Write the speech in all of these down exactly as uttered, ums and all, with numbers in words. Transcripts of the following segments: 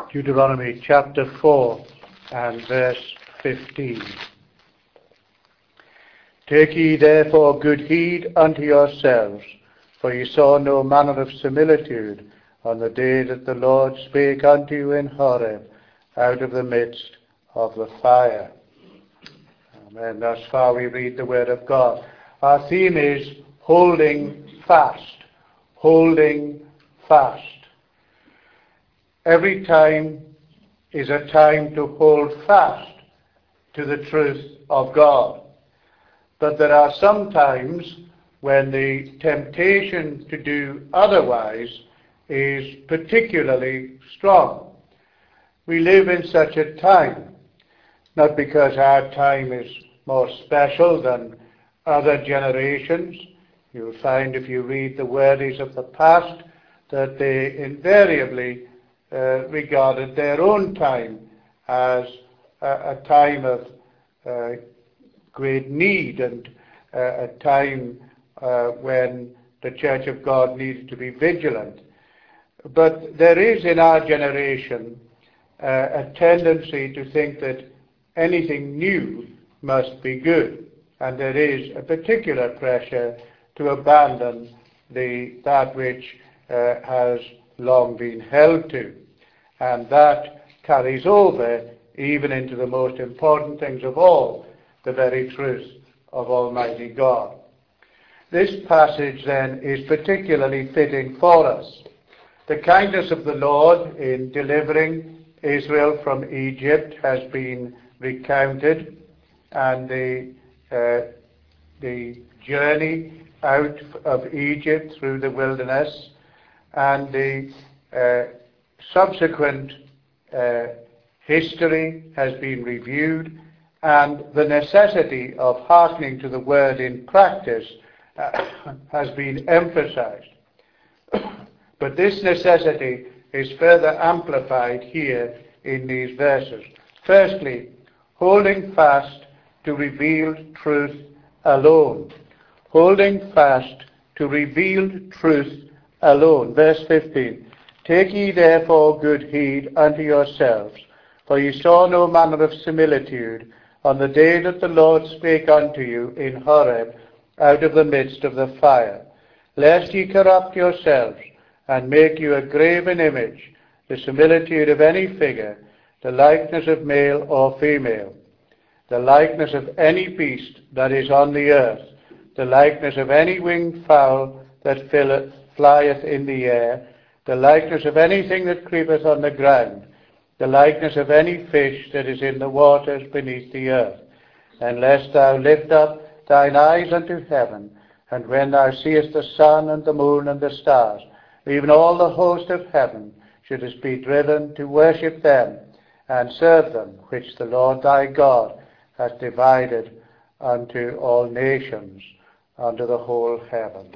Deuteronomy chapter four and verse fifteen. Take ye therefore good heed unto yourselves, for ye saw no manner of similitude on the day that the Lord spake unto you in Horeb, out of the midst of the fire. Amen. Thus far we read the word of God. Our theme is holding fast. Holding fast. Every time is a time to hold fast to the truth of God. But there are some times when the temptation to do otherwise is particularly strong. We live in such a time, not because our time is more special than other generations. You'll find if you read the worthies of the past that they invariably uh, regarded their own time as a, a time of uh, great need and uh, a time uh, when the Church of God needed to be vigilant. But there is in our generation uh, a tendency to think that anything new must be good, and there is a particular pressure to abandon the that which uh, has long been held to, and that carries over even into the most important things of all, the very truth of Almighty God. This passage then is particularly fitting for us. The kindness of the Lord in delivering Israel from Egypt has been recounted, and the uh, the journey out of Egypt through the wilderness and the uh, subsequent uh, history has been reviewed, and the necessity of hearkening to the word in practice uh, has been emphasized. But this necessity is further amplified here in these verses. Firstly, holding fast to revealed truth alone. Holding fast to revealed truth alone. Verse fifteen. Take ye therefore good heed unto yourselves, for ye saw no manner of similitude on the day that the Lord spake unto you in Horeb out of the midst of the fire, lest ye corrupt yourselves, and make you a graven image, the similitude of any figure, the likeness of male or female, the likeness of any beast that is on the earth, the likeness of any winged fowl that filleth, flieth in the air, the likeness of anything that creepeth on the ground, the likeness of any fish that is in the waters beneath the earth. And lest thou lift up thine eyes unto heaven, and when thou seest the sun and the moon and the stars, even all the host of heaven, shouldest be driven to worship them and serve them, which the Lord thy God hath divided unto all nations under the whole heaven.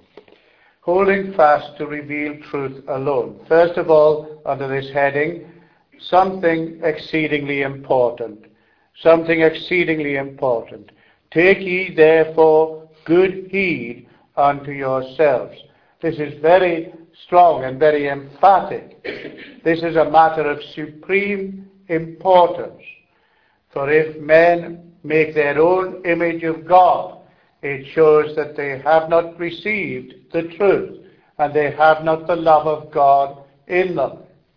Holding fast to reveal truth alone. First of all, under this heading, something exceedingly important. Something exceedingly important. Take ye therefore good heed unto yourselves. This is very strong and very emphatic. This is a matter of supreme importance. For if men make their own image of God, it shows that they have not received the truth, and they have not the love of God in them.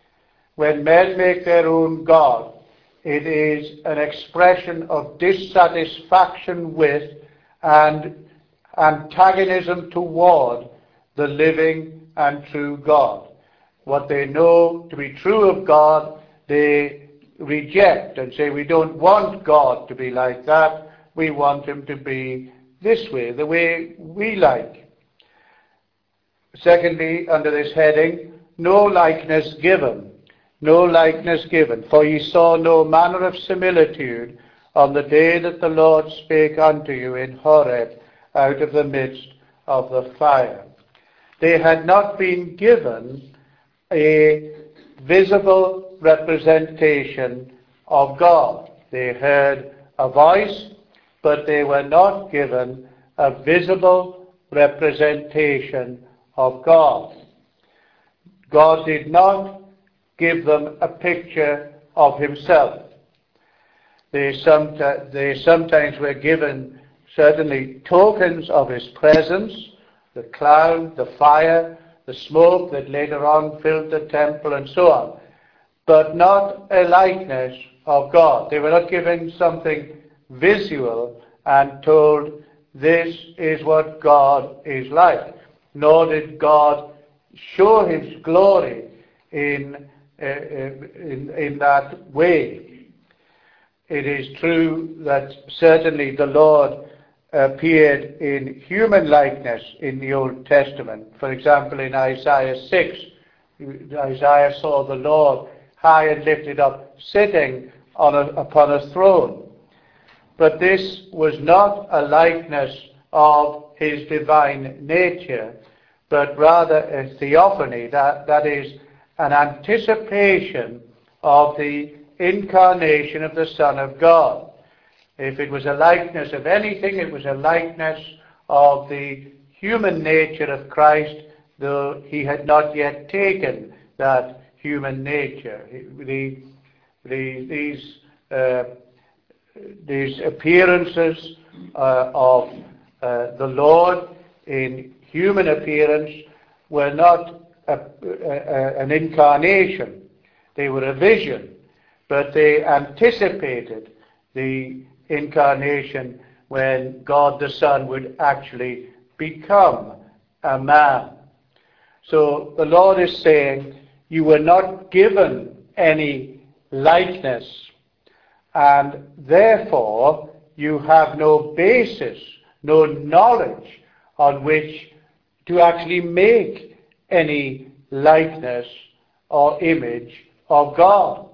When men make their own God, it is an expression of dissatisfaction with and antagonism toward the living and true God. What they know to be true of God, they reject and say, we don't want God to be like that. We want him to be this way, the way we like. Secondly, under this heading, no likeness given. No likeness given. For ye saw no manner of similitude on the day that the Lord spake unto you in Horeb out of the midst of the fire. They had not been given a visible representation of God. They heard a voice, but they were not given a visible representation of God. God did not give them a picture of himself. They, someti- they sometimes were given certainly tokens of his presence, the cloud, the fire, the smoke that later on filled the temple, and so on, but not a likeness of God. They were not given something visual and told, this is what God is like. Nor did God show his glory in, uh, in, in that way. It is true that certainly the Lord appeared in human likeness in the Old Testament. For example, in Isaiah six, Isaiah saw the Lord high and lifted up, sitting on a, upon a throne. But this was not a likeness of his divine nature, but rather a theophany, that, that is, an anticipation of the incarnation of the Son of God. If it was a likeness of anything, it was a likeness of the human nature of Christ, though he had not yet taken that human nature. The, the, these, uh, these appearances uh, of uh, the Lord in human appearance were not a, a, an incarnation. They were a vision, but they anticipated the incarnation when God the Son would actually become a man. So the Lord is saying, you were not given any likeness, and therefore you have no basis, no knowledge on which to actually make any likeness or image of God.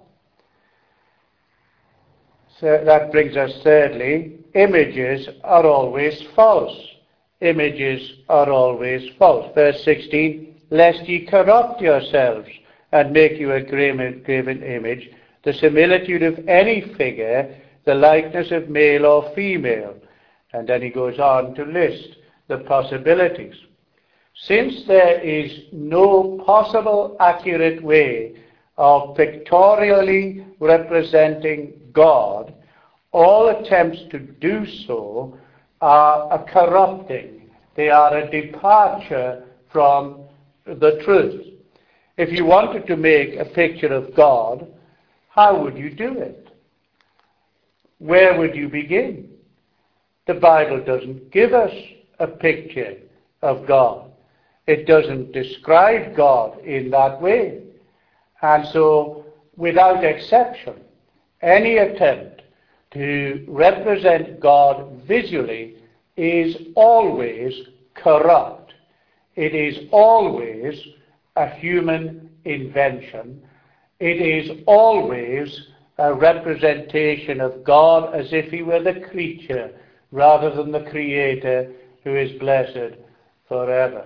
So that brings us thirdly, images are always false. Images are always false. Verse sixteen, lest ye corrupt yourselves and make you a graven, graven image, the similitude of any figure, the likeness of male or female. And then he goes on to list the possibilities. Since there is no possible accurate way of pictorially representing God, all attempts to do so are a corrupting. They are a departure from the truth. If you wanted to make a picture of God, how would you do it? Where would you begin? The Bible doesn't give us a picture of God. It doesn't describe God in that way. And so, without exception, any attempt to represent God visually is always corrupt. It is always a human invention. It is always a representation of God as if he were the creature rather than the creator who is blessed forever.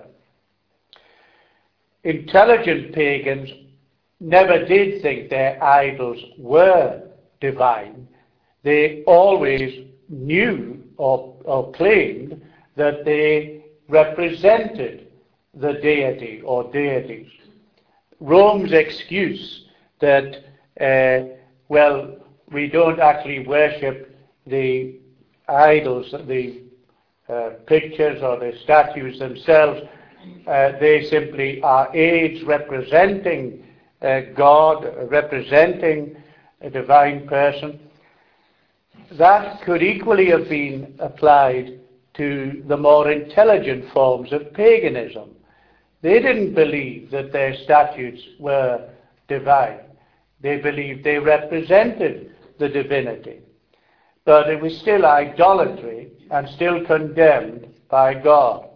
Intelligent pagans never did think their idols were divine. They always knew or, or claimed that they represented the deity or deities. Rome's excuse that, uh, well, we don't actually worship the idols, the uh, pictures or the statues themselves, uh, they simply are aids representing uh, God, representing a divine person. That could equally have been applied to the more intelligent forms of paganism. They didn't believe that their statues were divine. They believed they represented the divinity. But it was still idolatry and still condemned by God.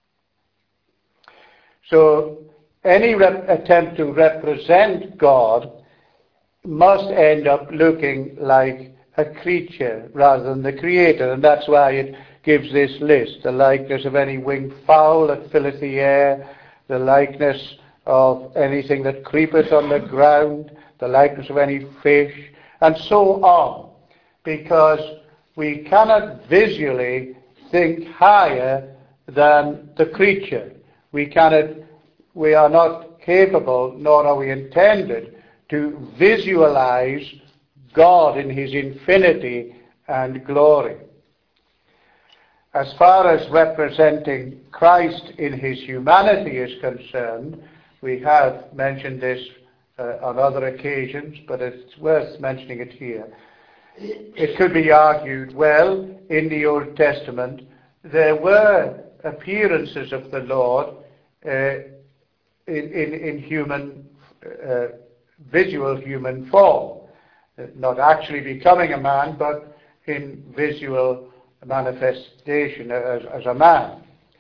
So any rep- attempt to represent God must end up looking like a creature rather than the creator, and that's why it gives this list: the likeness of any winged fowl that filleth the air, the likeness of anything that creepeth on the ground, the likeness of any fish, and so on, because we cannot visually think higher than the creature. We cannot, we are not capable, nor are we intended, to visualize God in his infinity and glory. As far as representing Christ in his humanity is concerned, we have mentioned this uh, on other occasions, but it's worth mentioning it here. It could be argued, well, in the Old Testament, there were appearances of the Lord uh, in, in, in human, uh, visual human form. Not actually becoming a man, but in visual manifestation as, as a man.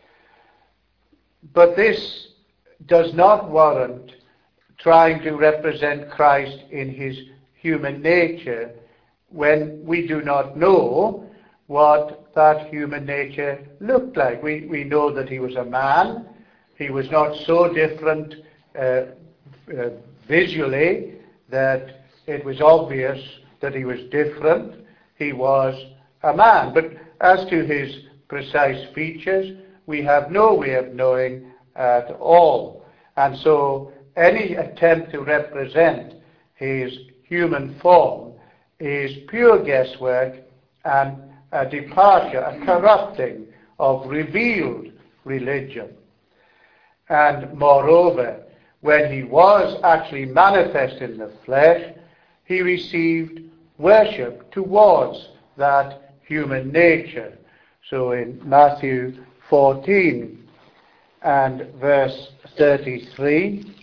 But this does not warrant trying to represent Christ in his human nature when we do not know what that human nature looked like. We, we know that he was a man. He was not so different uh, uh, visually that it was obvious that he was different. He was a man. But as to his precise features, we have no way of knowing at all. And so any attempt to represent his human form is pure guesswork and a departure, a corrupting of revealed religion. And moreover, when he was actually manifest in the flesh, he received worship towards that human nature. So in Matthew fourteen and verse thirty-three,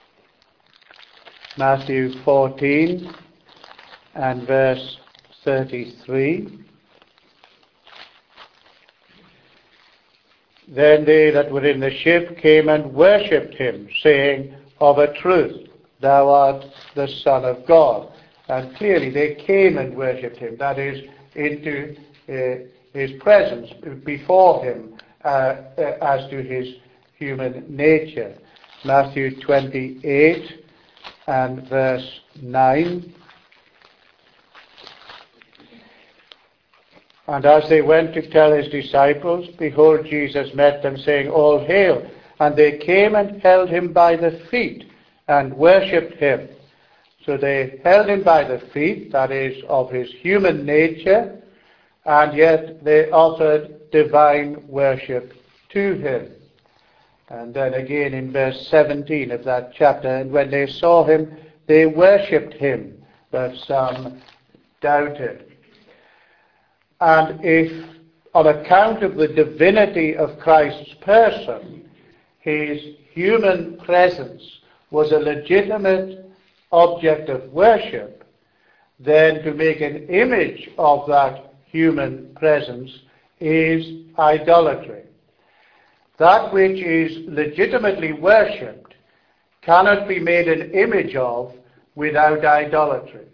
Matthew fourteen and verse thirty-three, then they that were in the ship came and worshipped him, saying, of a truth, thou art the Son of God. And clearly they came and worshipped him, that is, into uh, his presence, before him, uh, uh, as to his human nature. Matthew twenty-eight and verse nine. And as they went to tell his disciples, behold, Jesus met them, saying, all hail. And they came and held him by the feet and worshipped him. So they held him by the feet, that is, of his human nature, and yet they offered divine worship to him. And then again in verse seventeen of that chapter, and when they saw him, they worshipped him, but some doubted. And if, on account of the divinity of Christ's person, his human presence was a legitimate object of worship, then to make an image of that human presence is idolatry. That which is legitimately worshipped cannot be made an image of without idolatry.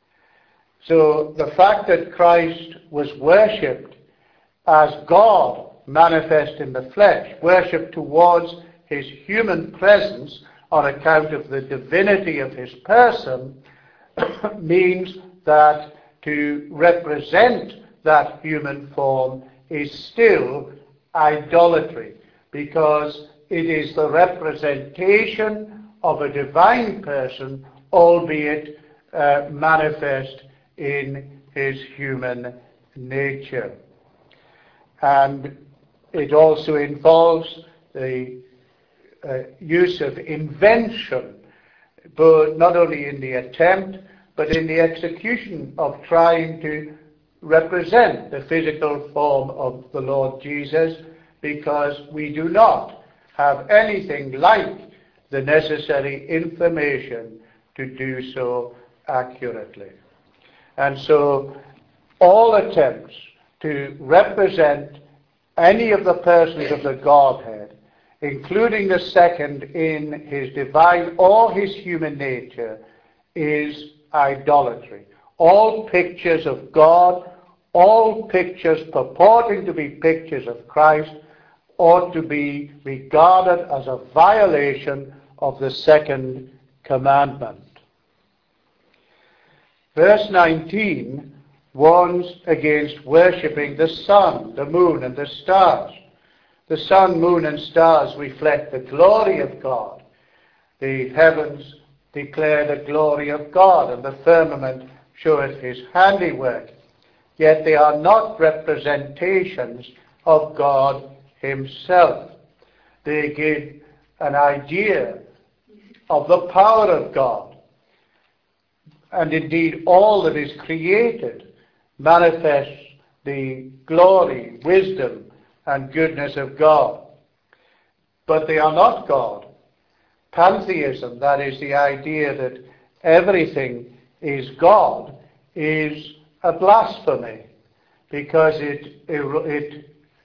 So the fact that Christ was worshipped as God manifest in the flesh, worshipped towards his human presence on account of the divinity of his person, means that to represent that human form is still idolatry, because it is the representation of a divine person, albeit uh, manifest in his human nature. And it also involves the uh, use of invention, but not only in the attempt, but in the execution of trying to represent the physical form of the Lord Jesus, because we do not have anything like the necessary information to do so accurately. And so all attempts to represent any of the persons of the Godhead, including the second in his divine or his human nature, is idolatry. All pictures of God, all pictures purporting to be pictures of Christ, ought to be regarded as a violation of the second commandment. Verse nineteen warns against worshipping the sun, the moon, and the stars. The sun, moon, and stars reflect the glory of God. The heavens declare the glory of God, and the firmament showeth his handiwork. Yet they are not representations of God himself. They give an idea of the power of God. And indeed, all that is created manifests the glory, wisdom, and goodness of God. But they are not God. Pantheism, that is the idea that everything is God, is a blasphemy, because it, it,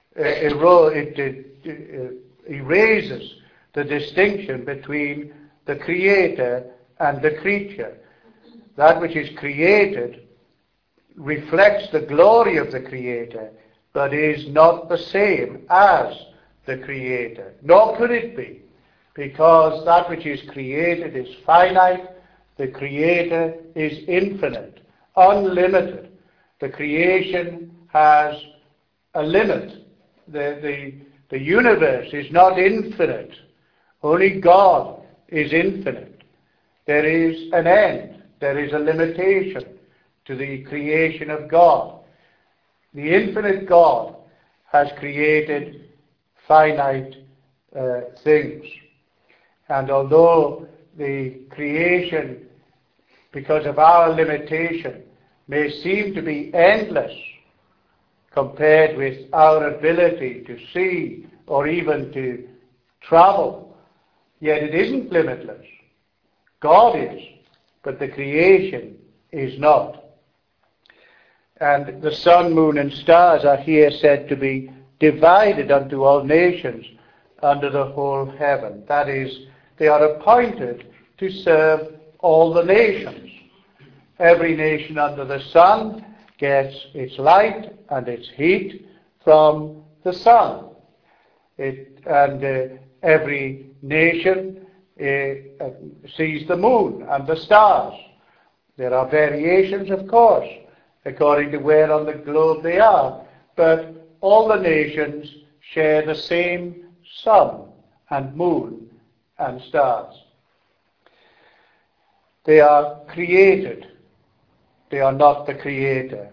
it, it, it erases the distinction between the Creator and the creature. That which is created reflects the glory of the Creator, but is not the same as the Creator. Nor could it be, because that which is created is finite, the Creator is infinite, unlimited. The creation has a limit. The, the, the universe is not infinite. Only God is infinite. There is an end. There is a limitation to the creation of God. The infinite God has created finite uh, things. And although the creation, because of our limitation, may seem to be endless compared with our ability to see or even to travel, yet it isn't limitless. God is, but the creation is not. And the sun, moon, and stars are here said to be divided unto all nations under the whole heaven. That is, they are appointed to serve all the nations. Every nation under the sun gets its light and its heat from the sun. It, and uh, every nation uh, sees the moon and the stars. There are variations, of course, according to where on the globe they are, but all the nations share the same sun and moon and stars. They are created. They are not the Creator.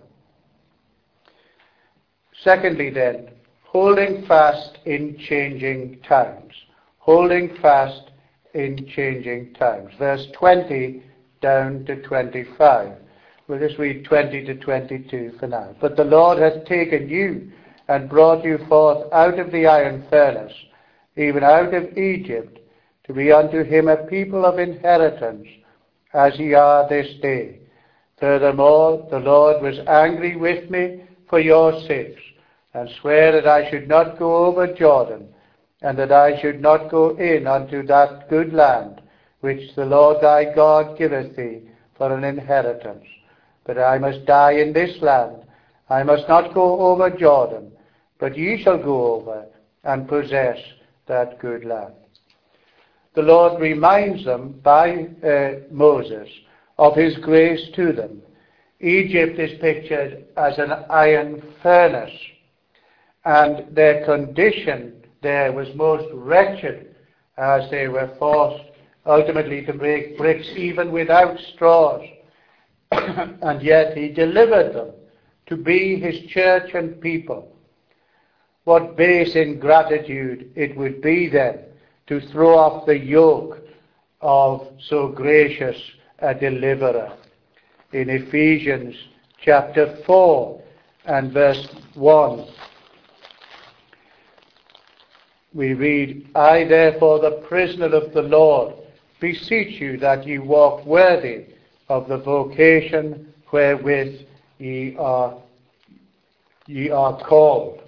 Secondly then, holding fast in changing times. Holding fast in changing times. Verse twenty down to twenty-five. We'll just read twenty to twenty-two for now. But the Lord hath taken you and brought you forth out of the iron furnace, even out of Egypt, to be unto him a people of inheritance, as ye are this day. Furthermore, the Lord was angry with me for your sakes, and sware that I should not go over Jordan, and that I should not go in unto that good land, which the Lord thy God giveth thee for an inheritance. But I must die in this land. I must not go over Jordan, but ye shall go over and possess that good land. The Lord reminds them by uh, Moses of his grace to them. Egypt is pictured as an iron furnace, and their condition there was most wretched, as they were forced ultimately to make bricks even without straws. And yet he delivered them to be his church and people. What base ingratitude it would be then to throw off the yoke of so gracious a deliverer. In Ephesians chapter four and verse one, we read, I therefore, the prisoner of the Lord, beseech you that ye walk worthy of the vocation wherewith ye are, ye are called.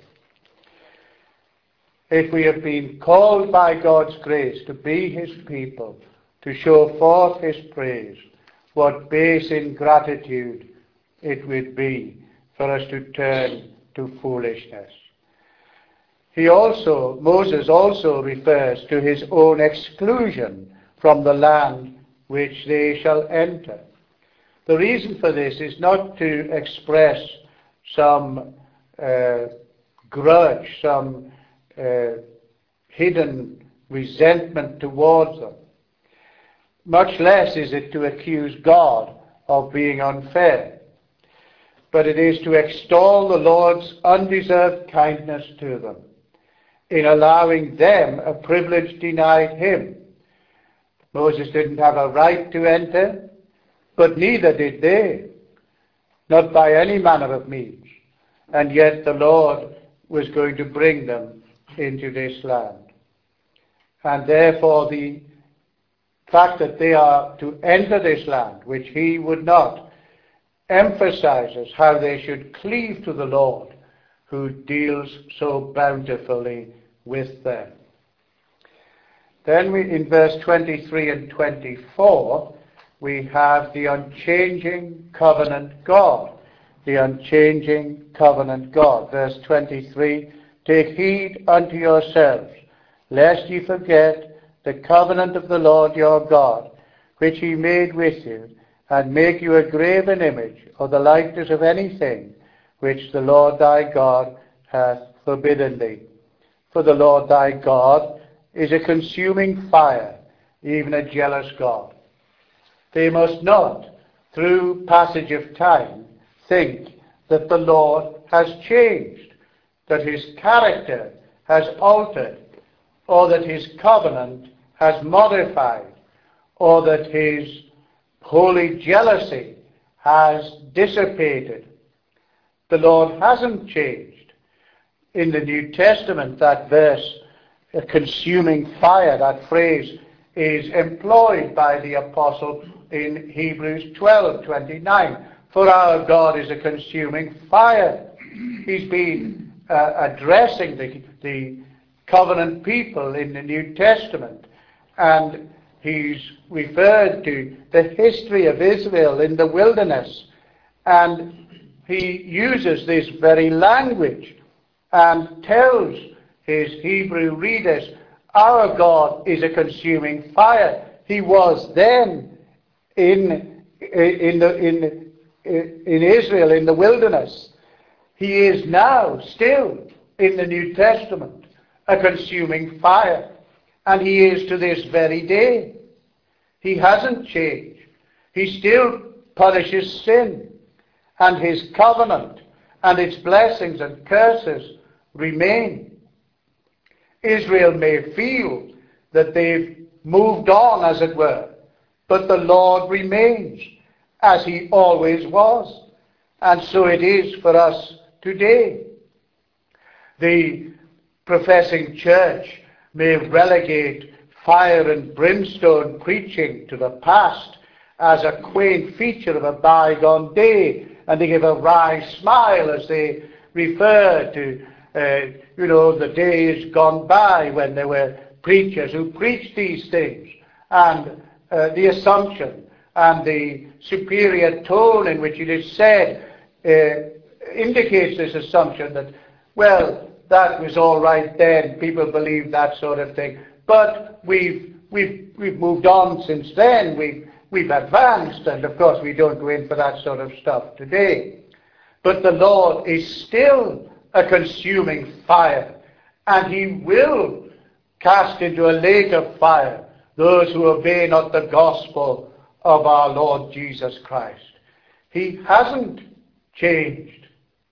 If we have been called by God's grace to be his people, to show forth his praise, what base ingratitude it would be for us to turn to foolishness. He also, Moses also refers to his own exclusion from the land which they shall enter. The reason for this is not to express some uh, grudge, some uh, hidden resentment towards them. much less is it to accuse God of being unfair. But it is to extol the Lord's undeserved kindness to them, in allowing them a privilege denied him. Moses didn't have a right to enter, but neither did they, not by any manner of means. And yet the Lord was going to bring them into this land. And therefore the fact that they are to enter this land, which he would not, emphasizes how they should cleave to the Lord, who deals so bountifully with them. Then we, in verse twenty-three and twenty-four, we have the unchanging covenant God. The unchanging covenant God. Verse twenty-three, take heed unto yourselves, lest ye forget the covenant of the Lord your God, which he made with you, and make you a graven image, or the likeness of anything, which the Lord thy God hath forbidden thee. For the Lord thy God is a consuming fire, even a jealous God. They must not, through passage of time, think that the Lord has changed, that his character has altered, or that his covenant has modified, or that his holy jealousy has dissipated. The Lord hasn't changed. In the New Testament, that verse, a consuming fire, that phrase is employed by the apostle in Hebrews twelve twenty-nine. For our God is a consuming fire. He's been uh, addressing the, the covenant people in the New Testament, and he's referred to the history of Israel in the wilderness, and he uses this very language and tells his Hebrew readers, our God is a consuming fire. He was then in, in, the, in, in Israel, in the wilderness. He is now still in the New Testament a consuming fire. And he is to this very day. He hasn't changed. He still punishes sin. And his covenant and its blessings and curses remain. Israel may feel that they've moved on, as it were, but the Lord remains as he always was. And so it is for us today. The professing church may relegate fire and brimstone preaching to the past as a quaint feature of a bygone day, and they give a wry smile as they refer to, uh, you know, the days gone by when there were preachers who preached these things, and uh, the assumption and the superior tone in which it is said uh, indicates this assumption that, well, that was all right then, people believed that sort of thing, but we've we've we've moved on since then, we've we've advanced, and of course we don't go in for that sort of stuff today. But the Lord is still a consuming fire, and he will cast into a lake of fire those who obey not the gospel of our Lord Jesus Christ. He hasn't changed.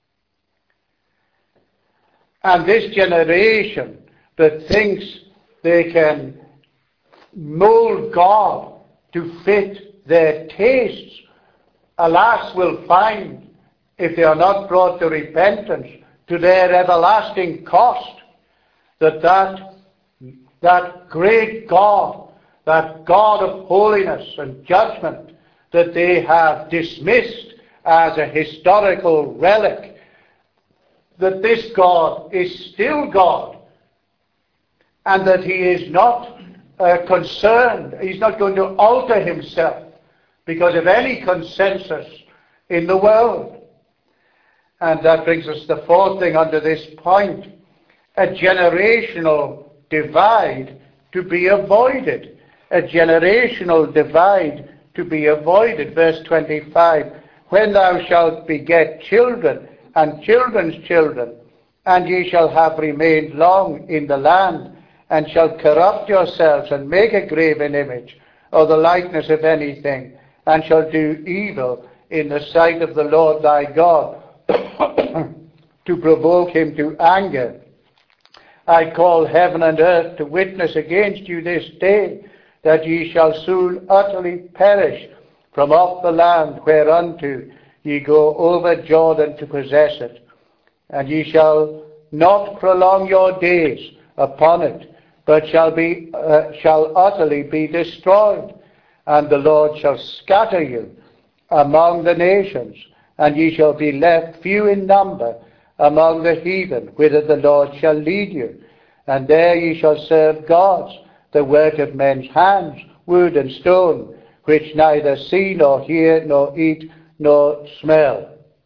And this generation that thinks they can mold God to fit their tastes, alas, will find, if they are not brought to repentance, to their everlasting cost, that that, that great God, that God of holiness and judgment that they have dismissed as a historical relic, that this God is still God, and that he is not uh, concerned, he's not going to alter himself because of any consensus in the world. And that brings us to the fourth thing under this point, a generational divide to be avoided. A generational divide to be avoided. Verse twenty-five, when thou shalt beget children and children's children, and ye shall have remained long in the land, and shall corrupt yourselves and make a graven image, or the likeness of anything, and shall do evil in the sight of the Lord thy God, to provoke him to anger. I call heaven and earth to witness against you this day, that ye shall soon utterly perish from off the land whereunto ye go over Jordan to possess it. And ye shall not prolong your days upon it, but shall be uh, shall utterly be destroyed. And the Lord shall scatter you among the nations, and ye shall be left few in number among the heathen, whither the Lord shall lead you. And there ye shall serve gods, the work of men's hands, wood and stone, which neither see nor hear nor eat nor smell.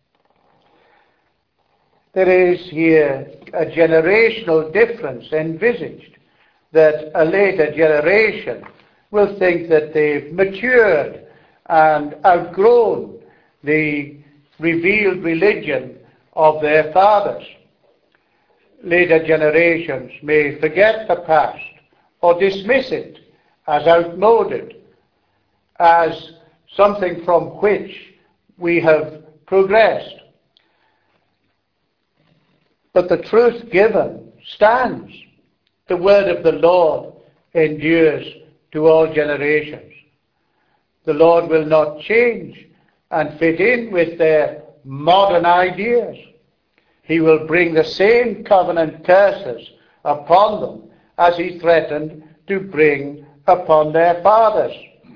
There is here a generational difference envisaged, that a later generation will think that they've matured and outgrown the revealed religion of their fathers. Later generations may forget the past or dismiss it as outmoded, as something from which we have progressed. But the truth given stands. The word of the Lord endures to all generations. The Lord will not change and fit in with their modern ideas. He will bring the same covenant curses upon them as he threatened to bring upon their fathers.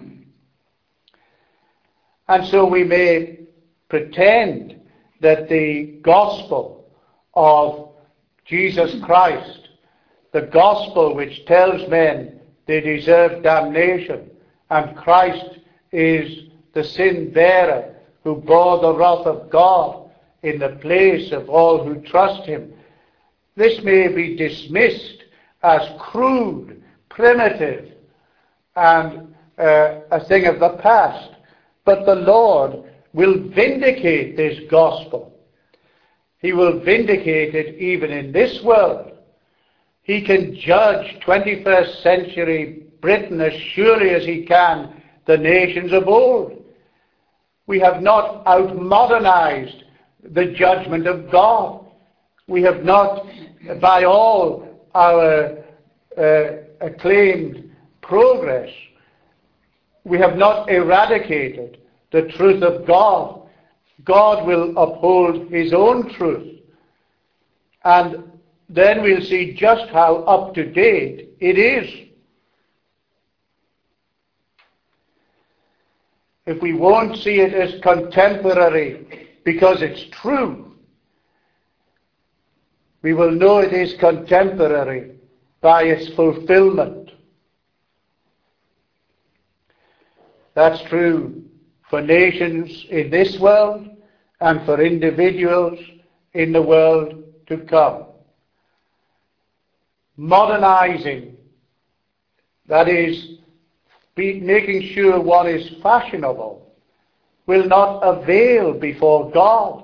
And so we may pretend that the gospel of Jesus Christ, the gospel which tells men they deserve damnation, and Christ is the sin bearer who bore the wrath of God in the place of all who trust him. This may be dismissed as crude, primitive, and uh, a thing of the past. But the Lord will vindicate this gospel. He will vindicate it even in this world. He can judge twenty-first century Britain as surely as he can the nations of old. We have not outmodernized the judgment of God. We have not, by all our uh, acclaimed progress, we have not eradicated the truth of God. God will uphold his own truth. And then we'll see just how up to date it is. If we won't see it as contemporary because it's true, we will know it is contemporary by its fulfillment. That's true for nations in this world and for individuals in the world to come. Modernizing, that is, be making sure one is fashionable, will not avail before God.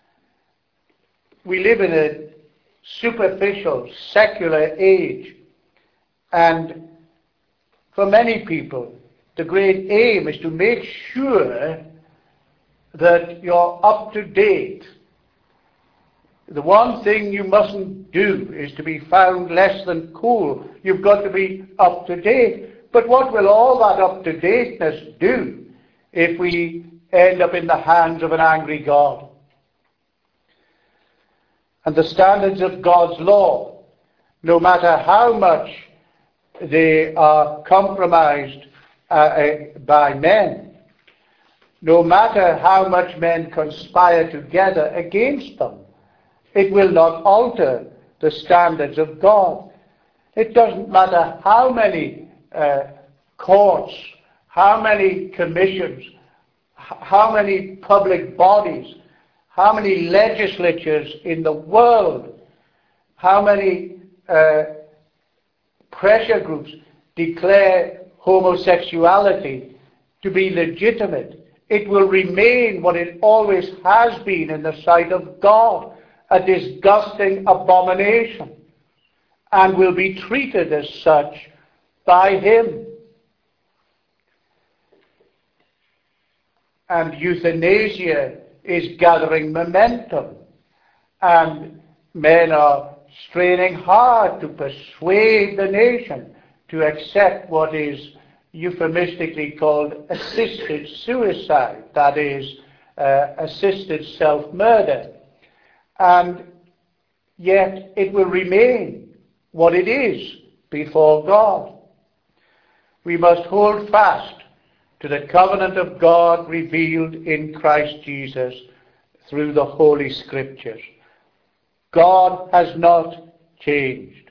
We live in a superficial, secular age, and for many people, the great aim is to make sure that you're up to date. The one thing you mustn't do is to be found less than cool. You've got to be up to date. But what will all that up-to-dateness do if we end up in the hands of an angry God? And the standards of God's law, no matter how much they are compromised Uh, by men, no matter how much men conspire together against them, it will not alter the standards of God. It doesn't matter how many uh, courts, how many commissions, h- how many public bodies, how many legislatures in the world, how many uh, pressure groups declare homosexuality to be legitimate. It will remain what it always has been in the sight of God, a disgusting abomination, and will be treated as such by him. and euthanasia is gathering momentum, and men are straining hard to persuade the nation to accept what is euphemistically called assisted suicide, that is, uh, assisted self-murder. And yet it will remain what it is before God. We must hold fast to the covenant of God revealed in Christ Jesus through the Holy Scriptures. God has not changed.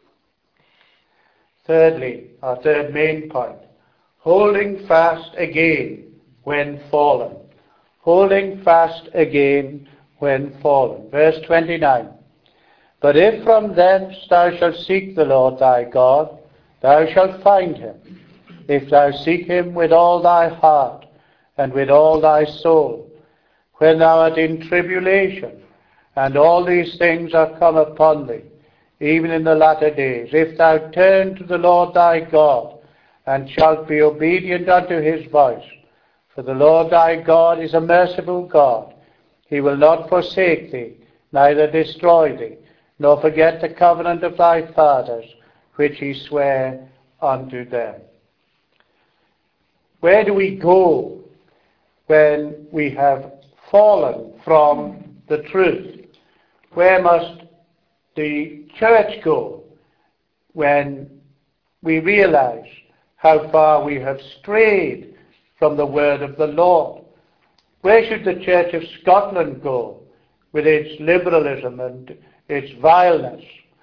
Thirdly, our third main point, holding fast again when fallen. Holding fast again when fallen. Verse twenty-nine. But if from thence thou shalt seek the Lord thy God, thou shalt find him, if thou seek him with all thy heart and with all thy soul. When thou art in tribulation, and all these things are come upon thee, even in the latter days, if thou turn to the Lord thy God, and shalt be obedient unto his voice. For the Lord thy God is a merciful God. He will not forsake thee, neither destroy thee, nor forget the covenant of thy fathers, which he sware unto them. Where do we go when we have fallen from the truth? Where must the church go when we realize how far we have strayed from the word of the Lord? Where should the Church of Scotland go with its liberalism and its vileness?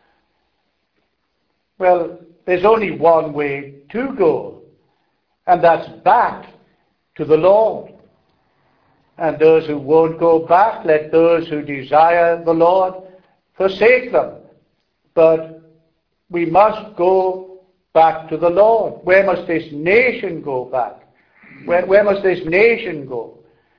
Well, there's only one way to go, and that's back to the Lord. And those who won't go back, let those who desire the Lord forsake them. But we must go back to the Lord. Where must this nation go back? Where, where must this nation go?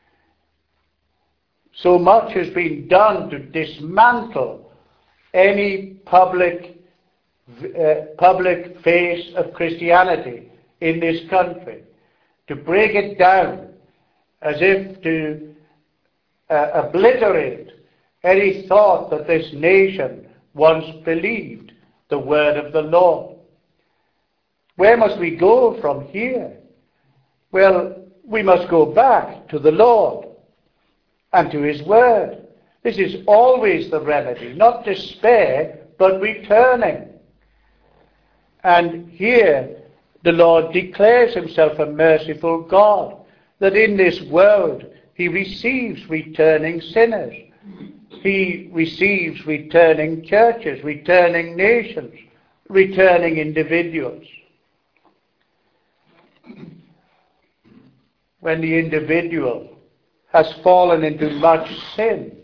So much has been done to dismantle any public, uh, public face of Christianity in this country, to break it down as if to uh, obliterate any thought that this nation once believed the word of the Lord. Where must we go from here? Well, we must go back to the Lord and to his word. This is always the remedy, not despair, but returning. And here the Lord declares himself a merciful God, that in this world he receives returning sinners. He receives returning churches, returning nations, returning individuals. When the individual has fallen into much sin,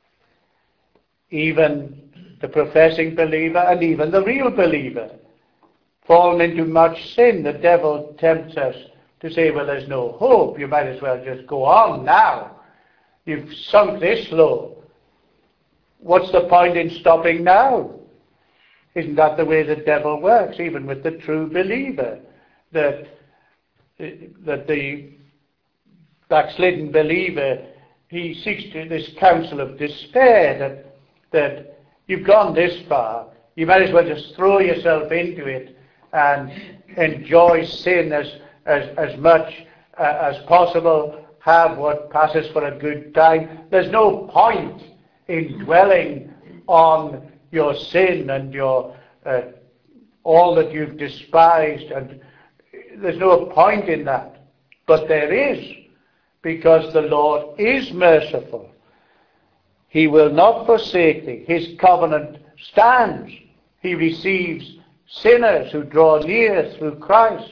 even the professing believer and even the real believer, fallen into much sin, the devil tempts us to say, well, there's no hope. You might as well just go on now. You've sunk this low. What's the point in stopping now? Isn't that the way the devil works, even with the true believer? That, that the backslidden believer, he seeks to this counsel of despair, that, that you've gone this far, you might as well just throw yourself into it and enjoy sin as, as, as much uh, as possible, have what passes for a good time. There's no point in dwelling on your sin and your uh, all that you've despised, and there's no point in that. But there is, because the Lord is merciful. He will not forsake thee. His covenant stands. He receives sinners who draw near through Christ.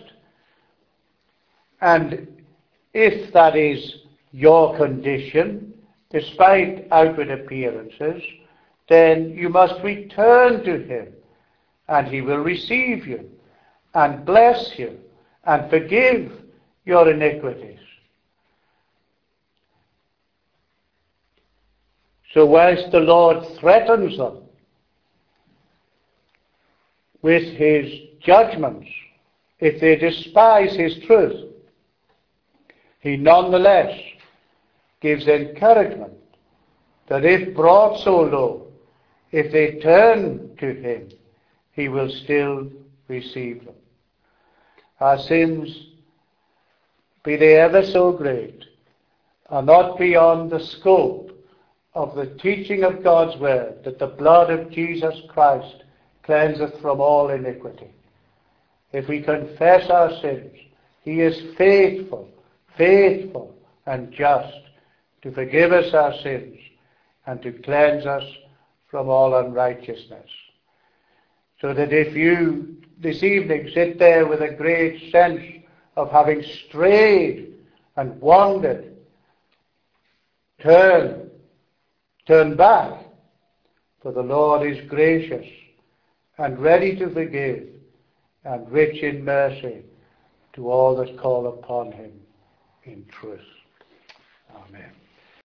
And if that is your condition, despite outward appearances, then you must return to him, and he will receive you and bless you and forgive your iniquities. So whilst the Lord threatens them with his judgments if they despise his truth, he nonetheless gives encouragement that if brought so low, if they turn to him, he will still receive them. Our sins, be they ever so great, are not beyond the scope of the teaching of God's word, that the blood of Jesus Christ cleanseth from all iniquity. If we confess our sins, he is faithful, faithful and just to forgive us our sins and to cleanse us from all unrighteousness. So that if you this evening sit there with a great sense of having strayed and wandered, turn, turn back, for the Lord is gracious and ready to forgive and rich in mercy to all that call upon him in truth.